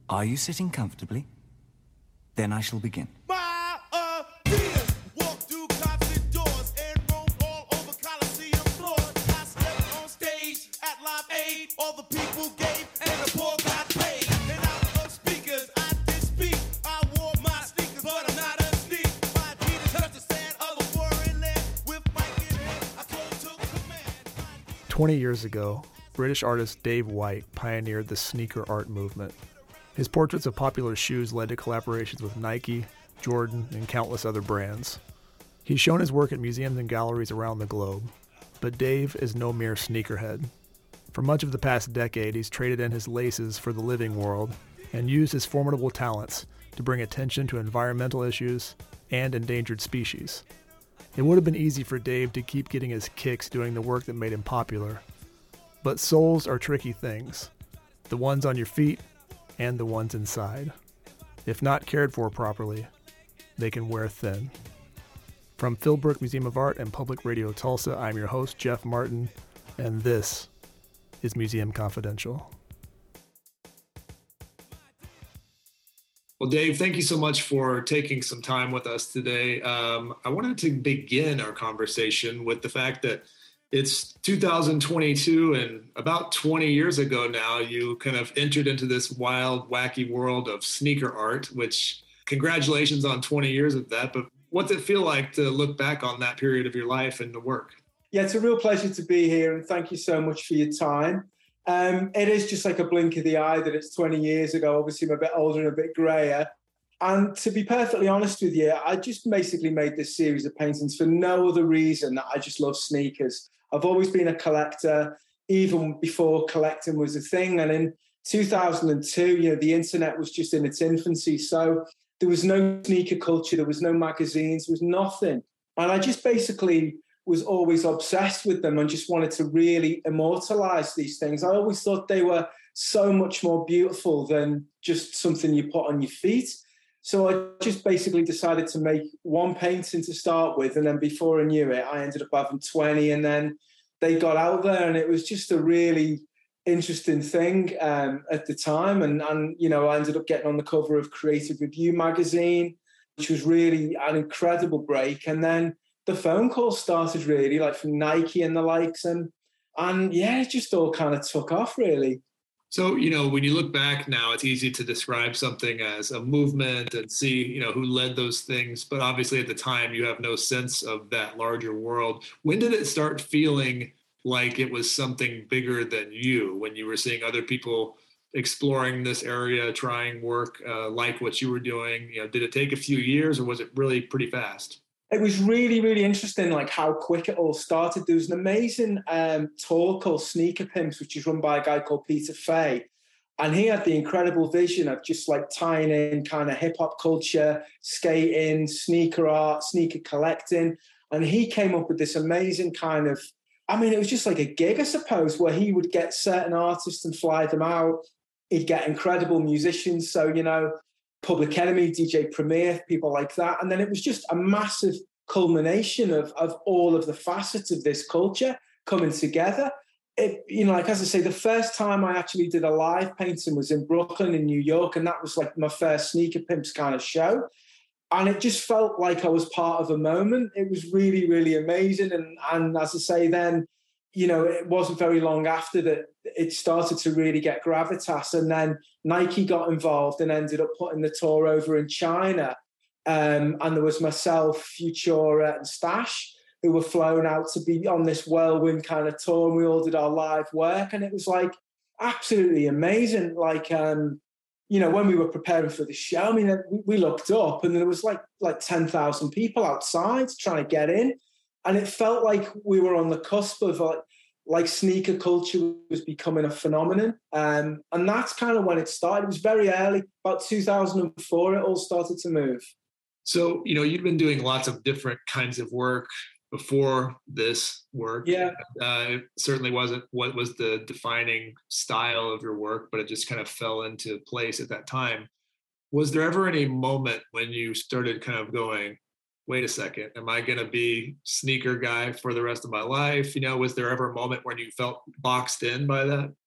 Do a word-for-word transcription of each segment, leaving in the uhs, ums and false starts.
Are you sitting comfortably? Then I shall begin. My ideas walk through concert doors and roam all over Coliseum floors. I stepped on stage at Live Aid. All the people gave and the poor got paid. And out of speakers, I did speak. I wore my sneakers, but I'm not a sneak. My Adidas touched the sand of a foreign land. With Mike in hand, I close took command. twenty years ago, British artist Dave White pioneered the sneaker art movement. His portraits of popular shoes led to collaborations with Nike, Jordan, and countless other brands. He's shown his work at museums and galleries around the globe, but Dave is no mere sneakerhead. For much of the past decade, he's traded in his laces for the living world and used his formidable talents to bring attention to environmental issues and endangered species. It would have been easy for Dave to keep getting his kicks doing the work that made him popular. But soles are tricky things. The ones on your feet and the ones inside. If not cared for properly, they can wear thin. From Philbrook Museum of Art and Public Radio Tulsa, I'm your host, Jeff Martin, and this is Museum Confidential. Well, Dave, thank you so much for taking some time with us today. Um, I wanted to begin our conversation with the fact that it's two thousand twenty-two, and about twenty years ago now, you kind of entered into this wild, wacky world of sneaker art, which congratulations on twenty years of that. But what's it feel like to look back on that period of your life and the work? Yeah, it's a real pleasure to be here, and thank you so much for your time. Um, it is just like a blink of the eye that it's twenty years ago. Obviously, I'm a bit older and a bit grayer. And to be perfectly honest with you, I just basically made this series of paintings for no other reason that I just love sneakers. I've always been a collector, even before collecting was a thing. And in two thousand two, you know, the internet was just in its infancy. So there was no sneaker culture, there was no magazines, there was nothing. And I just basically was always obsessed with them and just wanted to really immortalize these things. I always thought they were so much more beautiful than just something you put on your feet. So I just basically decided to make one painting to start with. And then before I knew it, I ended up having twenty. And then they got out there, and it was just a really interesting thing um, at the time. And, and, you know, I ended up getting on the cover of Creative Review magazine, which was really an incredible break. And then the phone calls started really, like from Nike and the likes. And, and yeah, it just all kind of took off, really. So, you know, when you look back now, it's easy to describe something as a movement and see, you know, who led those things. But obviously at the time, you have no sense of that larger world. When did it start feeling like it was something bigger than you, when you were seeing other people exploring this area, trying work uh, like what you were doing? You know, did it take a few years, or was it really pretty fast? It was really, really interesting, like how quick it all started. There was an amazing um, tour called Sneaker Pimps, which is run by a guy called Peter Fay. And he had the incredible vision of just like tying in kind of hip hop culture, skating, sneaker art, sneaker collecting. And he came up with this amazing kind of, I mean, it was just like a gig, I suppose, where he would get certain artists and fly them out. He'd get incredible musicians. So, you know, Public Enemy, D J Premier, people like that. And then it was just a massive culmination of, of all of the facets of this culture coming together. It, you know, like, as I say, the first time I actually did a live painting was in Brooklyn in New York. And that was like my first Sneaker Pimps kind of show. And it just felt like I was part of a moment. It was really, really amazing. And, and as I say, then, you know, it wasn't very long after that it started to really get gravitas. And then Nike got involved and ended up putting the tour over in China. Um, and there was myself, Futura, and Stash, who were flown out to be on this whirlwind kind of tour. And we all did our live work. And it was like absolutely amazing. Like, um, you know, when we were preparing for the show, I mean, we looked up and there was like like ten thousand people outside trying to get in. And it felt like we were on the cusp of like, like sneaker culture was becoming a phenomenon. Um, and that's kind of when it started. It was very early, about two thousand four, it all started to move. So, you know, you've been doing lots of different kinds of work before this work. Yeah. Uh, it certainly wasn't what was the defining style of your work, but it just kind of fell into place at that time. Was there ever any moment when you started kind of going, wait a second, am I going to be sneaker guy for the rest of my life? You know, was there ever a moment when you felt boxed in by that?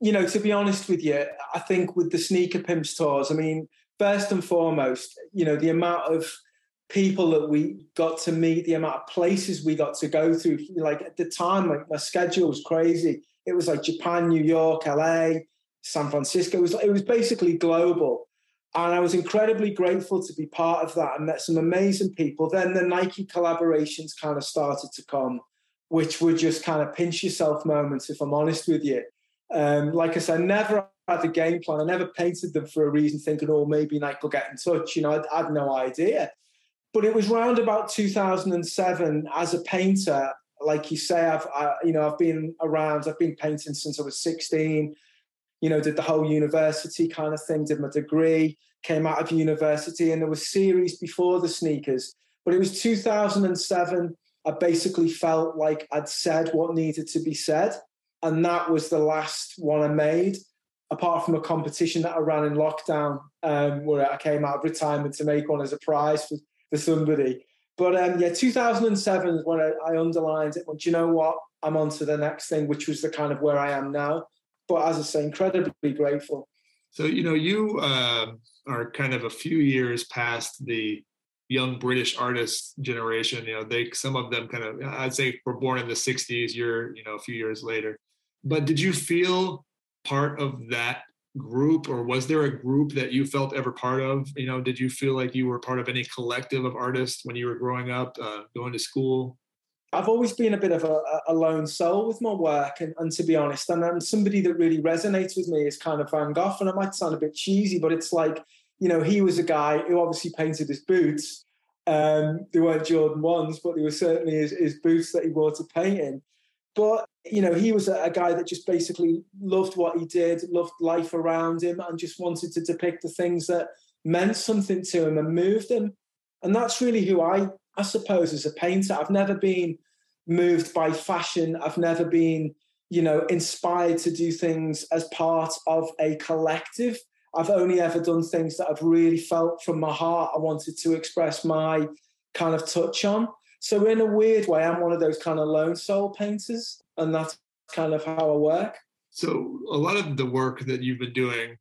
you know, to be honest with you, I think with the Sneaker Pimps tours, I mean, first and foremost, you know, the amount of people that we got to meet, the amount of places we got to go through, like at the time, like my schedule was crazy. It was like Japan, New York, L A, San Francisco. It was, it was basically global. And I was incredibly grateful to be part of that and met some amazing people. Then the Nike collaborations kind of started to come, which were just kind of pinch yourself moments, if I'm honest with you. Um, like I said, I never had a game plan. I never painted them for a reason thinking, oh, maybe Nike will get in touch. You know, I, I had no idea. But it was round about two thousand seven as a painter. Like you say, I've, I, you know, I've been around, I've been painting since I was sixteen, you know, did the whole university kind of thing, did my degree, came out of university, and there was series before the sneakers. But it was two thousand seven. I basically felt like I'd said what needed to be said. And that was the last one I made, apart from a competition that I ran in lockdown, um, where I came out of retirement to make one as a prize for, for somebody. But um, yeah, two thousand seven is when I, I underlined it. Well, do you know what? I'm on to the next thing, which was the kind of where I am now. But as I say, incredibly grateful. So, you know, you uh, are kind of a few years past the young British artist generation. You know, they, some of them kind of, I'd say were born in the sixties, you're, you know, a few years later. But did you feel part of that group, or was there a group that you felt ever part of? You know, did you feel like you were part of any collective of artists when you were growing up, uh, going to school? I've always been a bit of a, a lone soul with my work, and, and to be honest, and I'm somebody that really resonates with me is kind of Van Gogh, and it might sound a bit cheesy, but it's like, you know, he was a guy who obviously painted his boots. Um, they weren't Jordan ones, but they were certainly his, his boots that he wore to paint in. But, you know, he was a, a guy that just basically loved what he did, loved life around him, and just wanted to depict the things that meant something to him and moved him. And that's really who I, I suppose, as a painter. I've never been moved by fashion. I've never been, you know, inspired to do things as part of a collective. I've only ever done things that I've really felt from my heart I wanted to express my kind of touch on. So in a weird way, I'm one of those kind of lone soul painters, and that's kind of how I work. So a lot of the work that you've been doing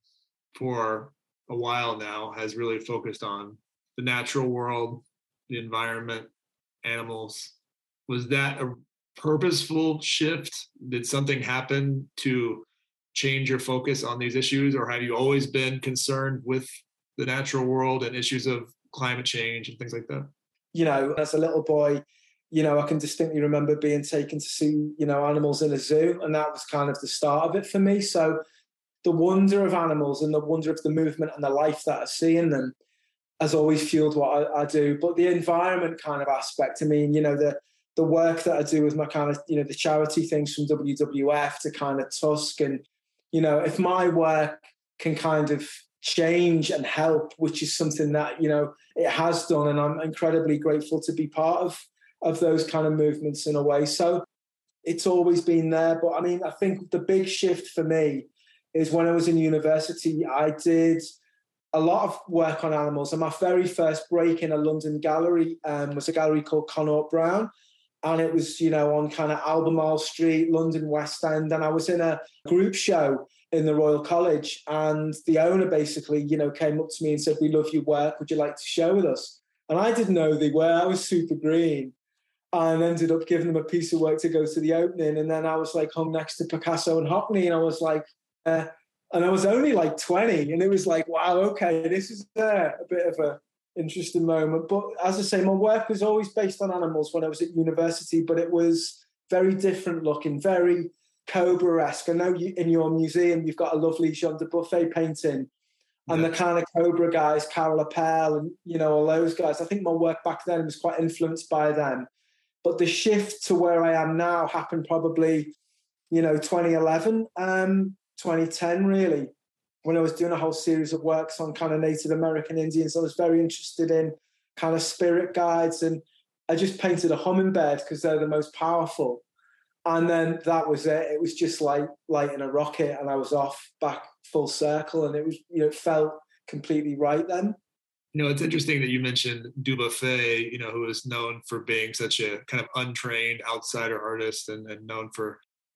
for a while now has really focused on the natural world, the environment, animals. Was that a purposeful shift? Did something happen to change your focus on these issues, or have you always been concerned with the natural world and issues of climate change and things like that? You know, as a little boy, you know, I can distinctly remember being taken to see, you know, animals in a zoo, and that was kind of the start of it for me. So the wonder of animals and the wonder of the movement and the life that I see in them has always fueled what I, I do. But the environment kind of aspect, I mean, you know, the the work that I do with my kind of, you know, the charity things from W W F to kind of Tusk, and, you know, if my work can kind of change and help, which is something that, you know, it has done, and I'm incredibly grateful to be part of of those kind of movements in a way. So it's always been there. But I mean, I think the big shift for me is when I was in university, I did a lot of work on animals, and my very first break in a London gallery um, was a gallery called Connaught Brown. And it was, you know, on kind of Albemarle Street, London West End. And I was in a group show in the Royal College. And the owner basically, you know, came up to me and said, "We love your work. Would you like to show with us?" And I didn't know they were. I was super green. And ended up giving them a piece of work to go to the opening. And then I was like hung next to Picasso and Hockney. And I was like, uh, and I was only like twenty. And it was like, wow, okay, this is uh, a bit of a interesting moment. But as I say, my work was always based on animals when I was at university, but it was very different looking, very Cobra-esque. I know you, in your museum you've got a lovely Jean de Buffet painting, and yeah, the kind of Cobra guys, Carol Appel and, you know, all those guys. I think my work back then was quite influenced by them. But the shift to where I am now happened probably, you know, twenty eleven, um, twenty ten really, when I was doing a whole series of works on kind of Native American Indians. I was very interested in kind of spirit guides, and I just painted a hummingbird because they're the most powerful. And then that was it. It was just like lighting a rocket, and I was off back full circle, and it was, you know, it felt completely right then. You know, it's interesting that you mentioned Dubuffet, you know, who is known for being such a kind of untrained outsider artist, and, and known for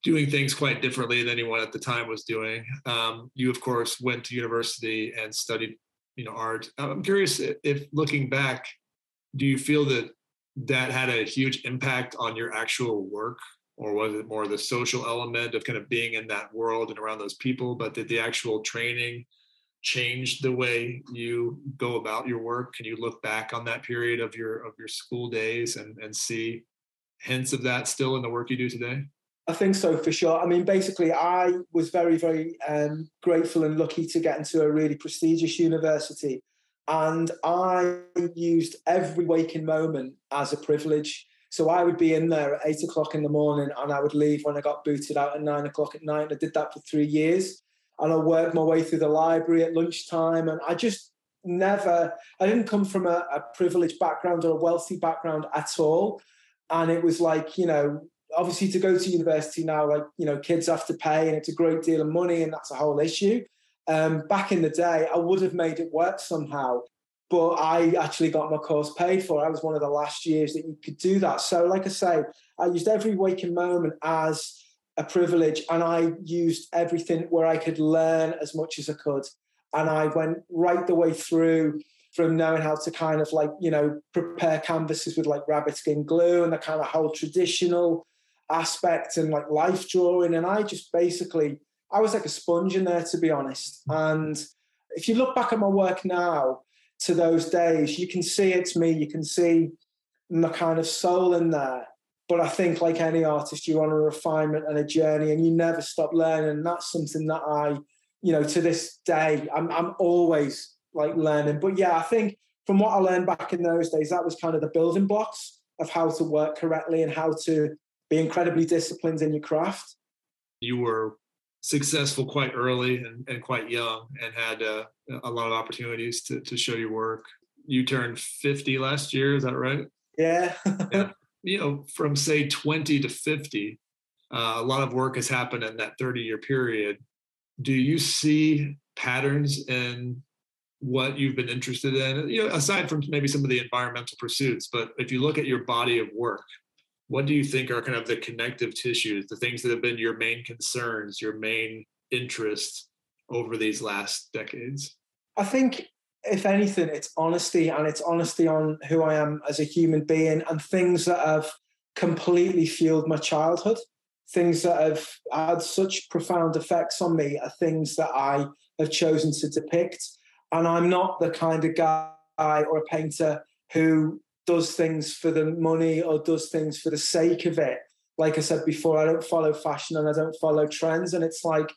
doing things quite differently than anyone at the time was doing. Um, you, of course, went to university and studied, you know, art. I'm curious if, if looking back, do you feel that that had a huge impact on your actual work, or was it more the social element of kind of being in that world and around those people? But did the actual training change the way you go about your work? Can you look back on that period of your of your school days and, and see hints of that still in the work you do today? I think so, for sure. I mean, basically, I was very, very um, grateful and lucky to get into a really prestigious university. And I used every waking moment as a privilege. So I would be in there at eight o'clock in the morning and I would leave when I got booted out at nine o'clock at night. I did that for three years. And I worked my way through the library at lunchtime. And I just never, I didn't come from a, a privileged background or a wealthy background at all. And it was like, you know, obviously to go to university now, like, you know, kids have to pay and it's a great deal of money and that's a whole issue. Um, back in the day, I would have made it work somehow, but I actually got my course paid for. I was one of the last years that you could do that. So like I say, I used every waking moment as a privilege, and I used everything where I could learn as much as I could. And I went right the way through from knowing how to kind of like, you know, prepare canvases with like rabbit skin glue and the kind of whole traditional aspect and like life drawing. And I just basically, I was like a sponge in there, to be honest. And if you look back at my work now to those days, you can see it's me, you can see my kind of soul in there. But I think like any artist, you're on a refinement and a journey and you never stop learning. And that's something that I, you know, to this day, I'm, I'm always like learning. But yeah, I think from what I learned back in those days, that was kind of the building blocks of how to work correctly and how to be incredibly disciplined in your craft. You were successful quite early and, and quite young and had uh, a lot of opportunities to, to show your work. You turned fifty last year, is that right? Yeah. Yeah. You know, from say twenty to fifty, uh, a lot of work has happened in that thirty year period. Do you see patterns in what you've been interested in, you know, aside from maybe some of the environmental pursuits, but if you look at your body of work, what do you think are kind of the connective tissues, the things that have been your main concerns, your main interests over these last decades? I think, if anything, it's honesty, and it's honesty on who I am as a human being and things that have completely fueled my childhood. Things that have had such profound effects on me are things that I have chosen to depict. And I'm not the kind of guy or a painter who does things for the money or does things for the sake of it. Like I said before, I don't follow fashion and I don't follow trends. And it's like,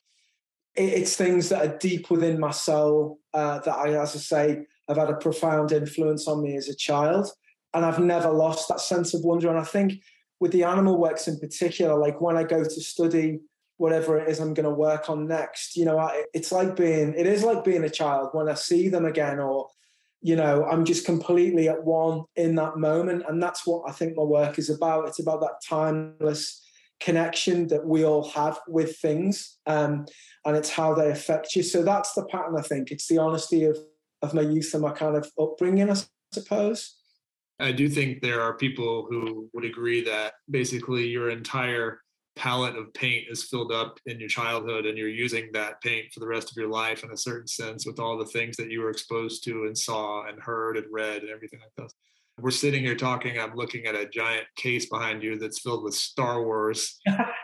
it's things that are deep within my soul uh, that I, as I say, have had a profound influence on me as a child. And I've never lost that sense of wonder. And I think with the animal works in particular, like when I go to study whatever it is I'm going to work on next, you know, I, it's like being, it is like being a child when I see them again, or, you know, I'm just completely at one in that moment. And that's what I think my work is about. It's about that timeless connection that we all have with things, um, and it's how they affect you. So that's the pattern, I think. It's the honesty of, of my youth and my kind of upbringing, I suppose. I do think there are people who would agree that basically your entire palette of paint is filled up in your childhood and you're using that paint for the rest of your life in a certain sense with all the things that you were exposed to and saw and heard and read and everything like that. We're sitting here talking, I'm looking at a giant case behind you that's filled with Star Wars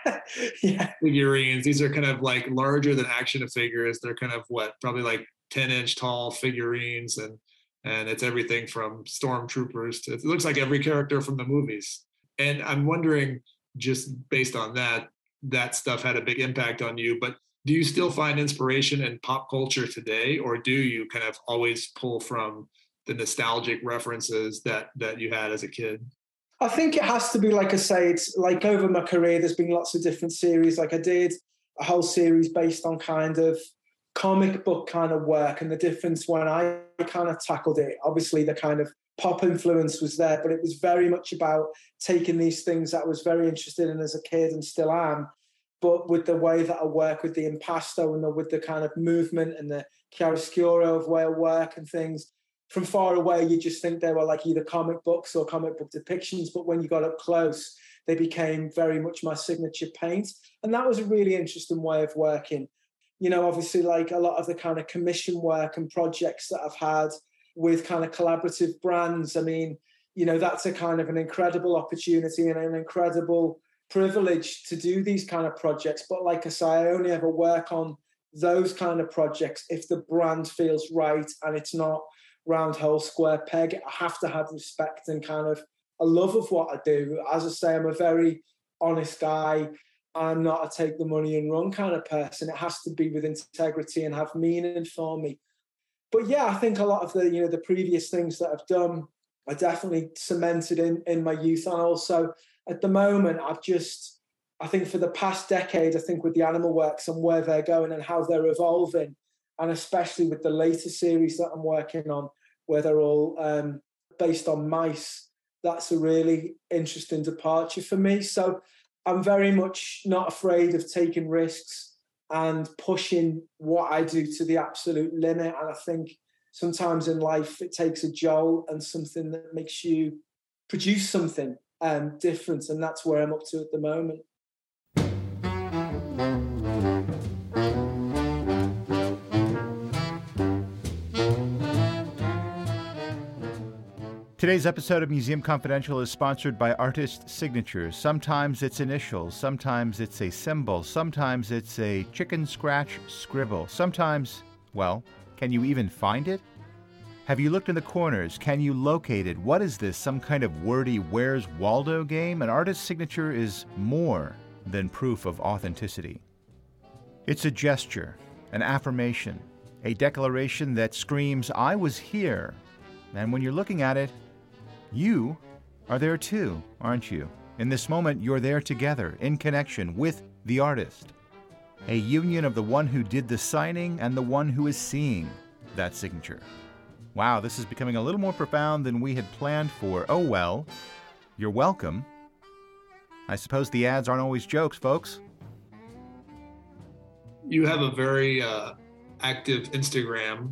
yeah. figurines. These are kind of like larger than action figures. They're kind of what, probably like ten inch tall figurines, and and it's everything from stormtroopers to, it looks like every character from the movies. And I'm wondering, just based on that, that stuff had a big impact on you, but do you still find inspiration in pop culture today, or do you kind of always pull from the nostalgic references that that you had as a kid? I think it has to be, like I say, it's like over my career, there's been lots of different series. Like I did a whole series based on kind of comic book kind of work, and the difference when I kind of tackled it, obviously the kind of pop influence was there, but it was very much about taking these things that I was very interested in as a kid and still am, but with the way that I work with the impasto and the, with the kind of movement and the chiaroscuro of way I work and things. From far away, you just think they were like either comic books or comic book depictions, but when you got up close, they became very much my signature paint. And that was a really interesting way of working. You know, obviously, like a lot of the kind of commission work and projects that I've had with kind of collaborative brands, I mean, you know, that's a kind of an incredible opportunity and an incredible privilege to do these kind of projects. But like I say, I only ever work on those kind of projects if the brand feels right and it's not round hole square peg. I have to have respect and kind of a love of what I do. As I say, I'm a very honest guy. I'm not a take the money and run kind of person. It has to be with integrity and have meaning for me. But yeah, I think a lot of the, you know, the previous things that I've done are definitely cemented in, in my youth. And also at the moment, I've just, I think for the past decade, I think with the Animal Works and where they're going and how they're evolving, and especially with the later series that I'm working on, where they're all um, based on mice, that's a really interesting departure for me. So I'm very much not afraid of taking risks and pushing what I do to the absolute limit. And I think sometimes in life it takes a jolt and something that makes you produce something um, different. And that's where I'm up to at the moment. Today's episode of Museum Confidential is sponsored by Artist Signatures. Sometimes it's initials, sometimes it's a symbol, sometimes it's a chicken scratch scribble. Sometimes, well, can you even find it? Have you looked in the corners? Can you locate it? What is this, some kind of wordy Where's Waldo game? An artist signature is more than proof of authenticity. It's a gesture, an affirmation, a declaration that screams, I was here. And when you're looking at it, you are there too, aren't you? In this moment, you're there together, in connection with the artist. A union of the one who did the signing and the one who is seeing that signature. Wow, this is becoming a little more profound than we had planned for. Oh well, you're welcome. I suppose the ads aren't always jokes, folks. You have a very uh, active Instagram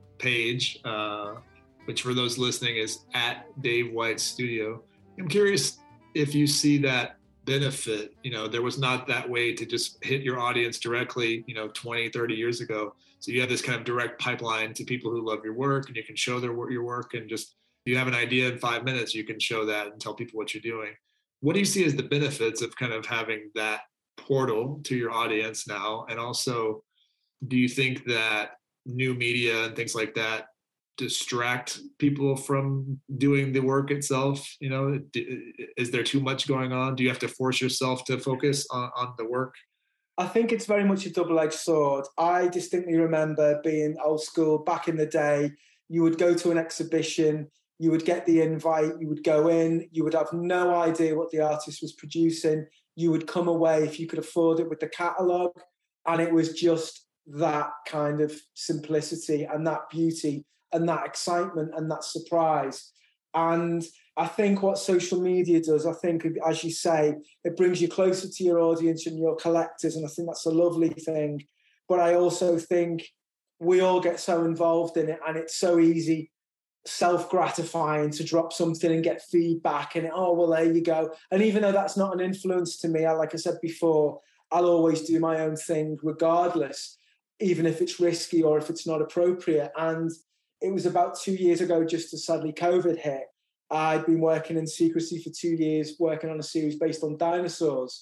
page, uh, which for those listening is at Dave White Studio. I'm curious if you see that benefit. You know, there was not that way to just hit your audience directly, you know, twenty, thirty years ago. So you have this kind of direct pipeline to people who love your work, and you can show their your work, and just, you have an idea in five minutes, you can show that and tell people what you're doing. What do you see as the benefits of kind of having that portal to your audience now? And also, do you think that new media and things like that distract people from doing the work itself? You know, is there too much going on? Do you have to force yourself to focus on, on the work? I think it's very much a double-edged sword. I distinctly remember being old school back in the day. You would go to an exhibition, you would get the invite, you would go in, you would have no idea what the artist was producing. You would come away, if you could afford it, with the catalogue, and it was just that kind of simplicity and that beauty and that excitement and that surprise. And I think what social media does, I think, as you say, it brings you closer to your audience and your collectors, and I think that's a lovely thing. But I also think we all get so involved in it, and it's so easy, self-gratifying to drop something and get feedback, and oh, well, there you go. And even though that's not an influence to me, I, like I said before, I'll always do my own thing regardless, even if it's risky or if it's not appropriate. And it was about two years ago, just as sadly COVID hit, I'd been working in secrecy for two years, working on a series based on dinosaurs.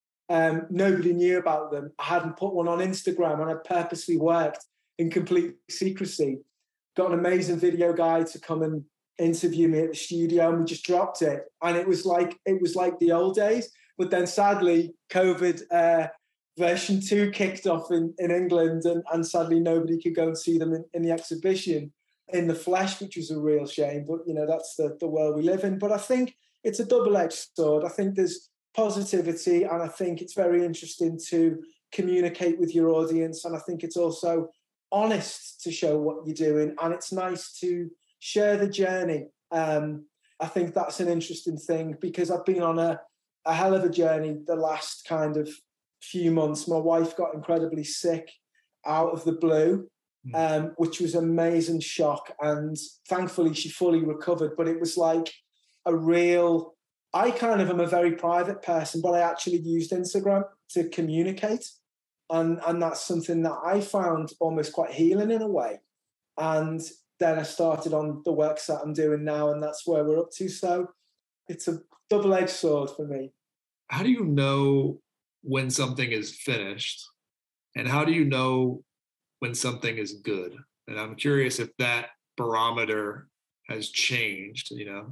Um, nobody knew about them. I hadn't put one on Instagram, and I purposely worked in complete secrecy. Got an amazing video guy to come and interview me at the studio, and we just dropped it. And it was like it was like the old days. But then sadly, COVID uh, version two kicked off in, in England, and, and sadly nobody could go and see them in, in the exhibition in the flesh, which was a real shame. But, you know, that's the, the world we live in. But I think it's a double-edged sword. I think there's positivity, and I think it's very interesting to communicate with your audience. And I think it's also honest to show what you're doing, and it's nice to share the journey. Um, I think that's an interesting thing, because I've been on a, a hell of a journey the last kind of few months. My wife got incredibly sick out of the blue, um, which was an amazing shock. And thankfully she fully recovered, but it was like a real I kind of am a very private person, but I actually used Instagram to communicate. And, and that's something that I found almost quite healing in a way. And then I started on the works that I'm doing now, and that's where we're up to. So it's a double-edged sword for me. How do you know when something is finished? And how do you know when something is good? And I'm curious if that barometer has changed, you know?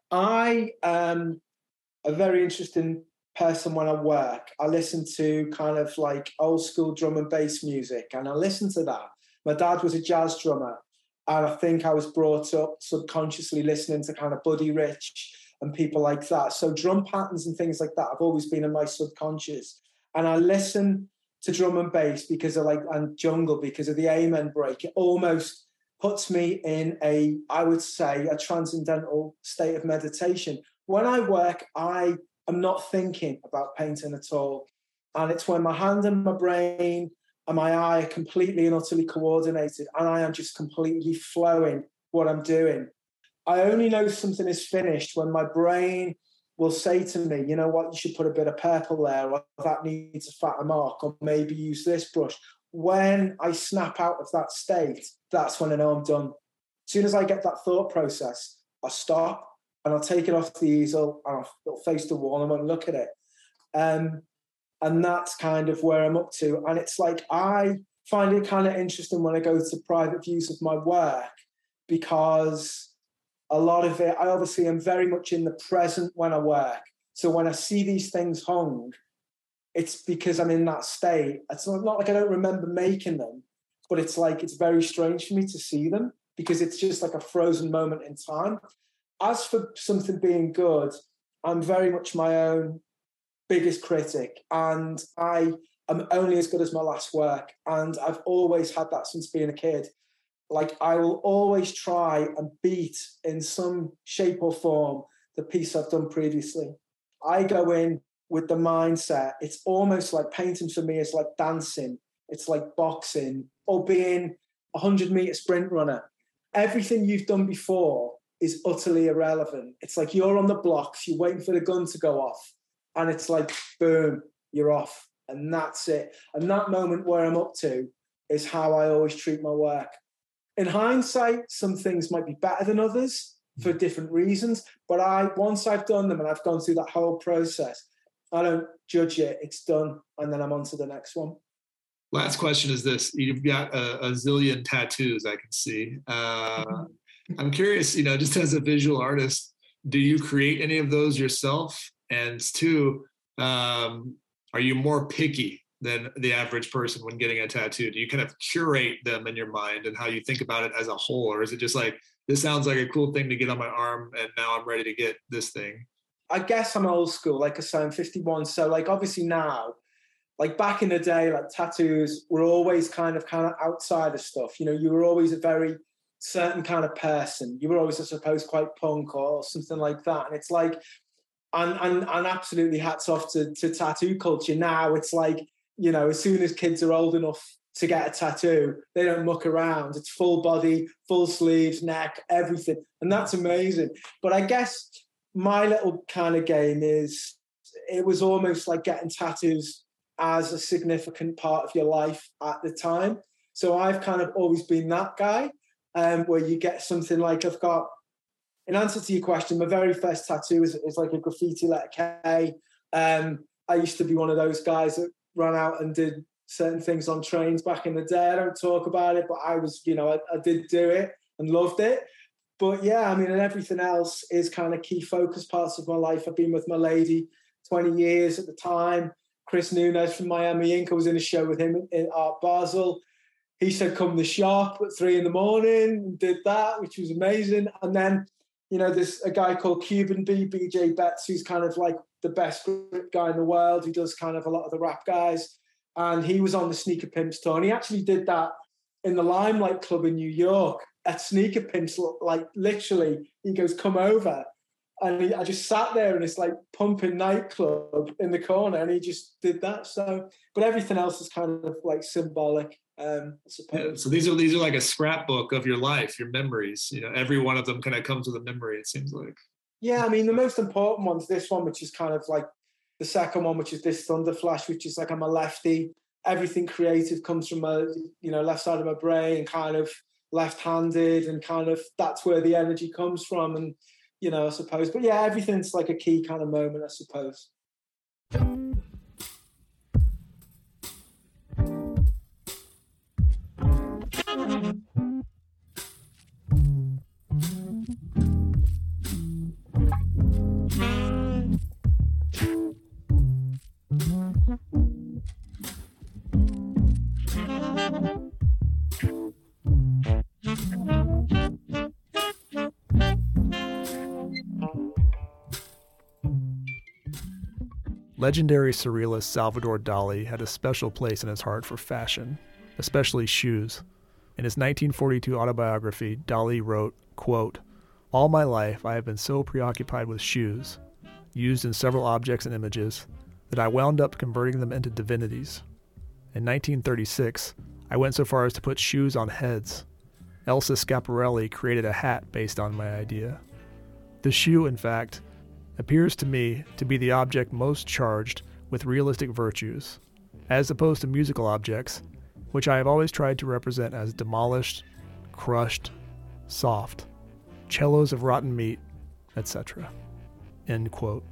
I am a very interesting person when I work. I listen to kind of like old school drum and bass music, and I listen to that. My dad was a jazz drummer, and I think I was brought up subconsciously listening to kind of Buddy Rich and people like that. So drum patterns and things like that have always been in my subconscious. And I listen to drum and bass because of like, and jungle because of the amen break. It almost puts me in a, I would say, a transcendental state of meditation. When I work, I am not thinking about painting at all. And it's when my hand and my brain and my eye are completely and utterly coordinated, and I am just completely flowing what I'm doing. I only know something is finished when my brain will say to me, you know what, you should put a bit of purple there, or that needs a fatter mark, or maybe use this brush. When I snap out of that state, that's when I know I'm done. As soon as I get that thought process, I stop and I'll take it off the easel and I'll face the wall and I won't look at it. Um, and that's kind of where I'm up to. And it's like, I find it kind of interesting when I go to private views of my work, because a lot of it, I obviously am very much in the present when I work. So when I see these things hung, it's because I'm in that state. It's not, not like I don't remember making them, but it's like, it's very strange for me to see them because it's just like a frozen moment in time. As for something being good, I'm very much my own biggest critic, and I am only as good as my last work. And I've always had that since being a kid. Like, I will always try and beat in some shape or form the piece I've done previously. I go in with the mindset, it's almost like painting for me is like dancing. It's like boxing or being a hundred meter sprint runner. Everything you've done before is utterly irrelevant. It's like you're on the blocks, you're waiting for the gun to go off, and it's like, boom, you're off. And that's it. And that moment where I'm up to is how I always treat my work. In hindsight, some things might be better than others for different reasons, but I, once I've done them and I've gone through that whole process, I don't judge it, it's done, and then I'm on to the next one. Last question is this. You've got a, a zillion tattoos, I can see. Uh, I'm curious, you know, just as a visual artist, do you create any of those yourself? And two, um, are you more picky than the average person when getting a tattoo? Do you kind of curate them in your mind and how you think about it as a whole? Or is it just like, this sounds like a cool thing to get on my arm and now I'm ready to get this thing? I guess I'm old school, like I say, I'm fifty-one. So like, obviously now, like back in the day, like tattoos were always kind of kind of outside of stuff. You know, you were always a very certain kind of person. You were always, I suppose, quite punk or something like that. And it's like, and and, and absolutely hats off to, to tattoo culture. Now it's like, you know, as soon as kids are old enough to get a tattoo, they don't muck around. It's full body, full sleeves, neck, everything. And that's amazing. But I guess my little kind of game is, it was almost like getting tattoos as a significant part of your life at the time. So I've kind of always been that guy, um, where you get something like, I've got, in answer to your question, my very first tattoo is, is like a graffiti letter K. Um, I used to be one of those guys that ran out and did certain things on trains back in the day. I don't talk about it, but I was, you know, I, I did do it and loved it. But yeah, I mean, and everything else is kind of key focus parts of my life. I've been with my lady twenty years at the time. Chris Nunez from Miami Ink, I was in a show with him in Art Basel. He said, come to the shop at three in the morning, and did that, which was amazing. And then, you know, there's a guy called Cuban B, B J Betts, who's kind of like the best script guy in the world, who does kind of a lot of the rap guys. And he was on the Sneaker Pimps tour. And he actually did that in the Limelight Club in New York at Sneaker Pimps. Like, literally, he goes, come over. And he, I just sat there in this like pumping nightclub in the corner, and he just did that. So, but everything else is kind of like symbolic, um, I suppose. Yeah, so these are these are like a scrapbook of your life, your memories. You know, every one of them kind of comes with a memory, it seems like. Yeah, I mean, the most important one's this one, which is kind of like the second one, which is this Thunder Flash, which is like I'm a lefty. Everything creative comes from my, you know, left side of my brain, kind of left-handed, and kind of that's where the energy comes from. And, you know, I suppose, but yeah, everything's like a key kind of moment, I suppose. Legendary surrealist Salvador Dali had a special place in his heart for fashion, especially shoes. In his nineteen forty-two autobiography, Dali wrote, quote, "All my life I have been so preoccupied with shoes, used in several objects and images, that I wound up converting them into divinities. In nineteen thirty-six, I went so far as to put shoes on heads. Elsa Schiaparelli created a hat based on my idea. The shoe, in fact, appears to me to be the object most charged with realistic virtues, as opposed to musical objects, which I have always tried to represent as demolished, crushed, soft, cellos of rotten meat, et cetera" End quote.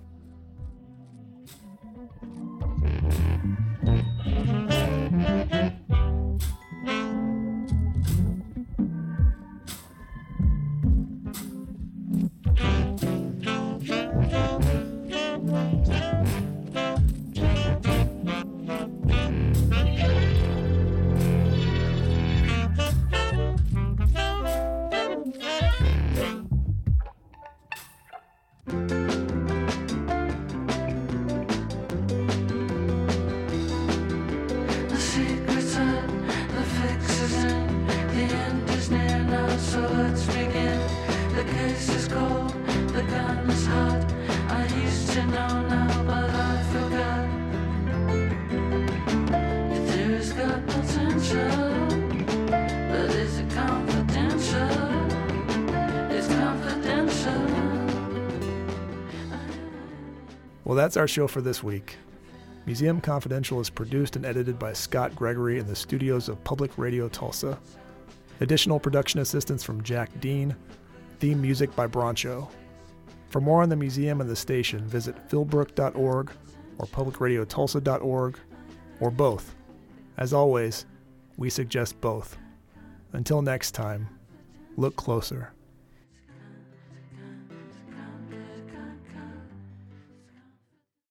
Well, that's our show for this week. Museum Confidential is produced and edited by Scott Gregory in the studios of Public Radio Tulsa. Additional production assistance from Jack Dean. Theme music by Broncho. For more on the museum and the station, visit philbrook dot org or public radio tulsa dot org, or both. As always, we suggest both. Until next time, look closer.